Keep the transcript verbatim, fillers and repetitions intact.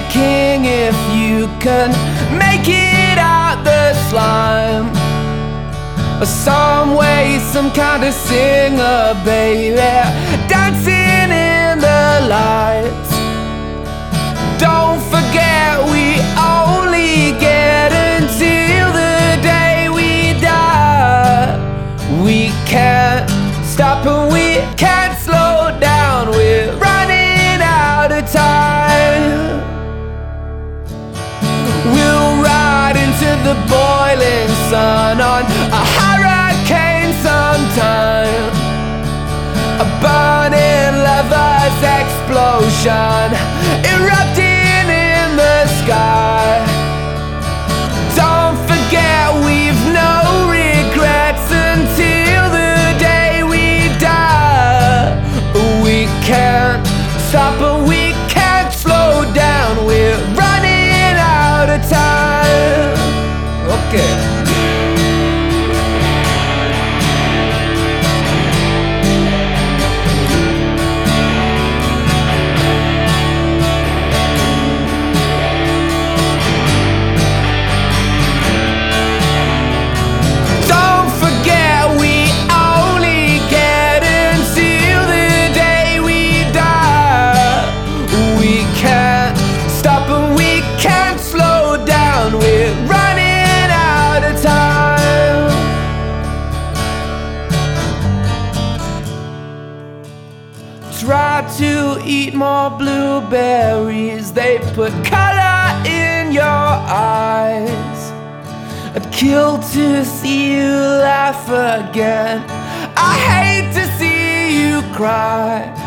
king if you can make it out the slime. Some way, some kind of singer, baby, dancing in the lights. Don't forget we only get until the day we die. We can't stop and we can't slow down. We're running out of time. We'll ride into the boiling sun on a hurricane sometime. A burning lover's explosion erupting in the sky. Don't forget we've no regrets until the day we die. We can't stop and we can't slow down. We're running out of time. Okay. We're running out of time. Try to eat more blueberries, they put color in your eyes. I'd kill to see you laugh again. I hate to see you cry.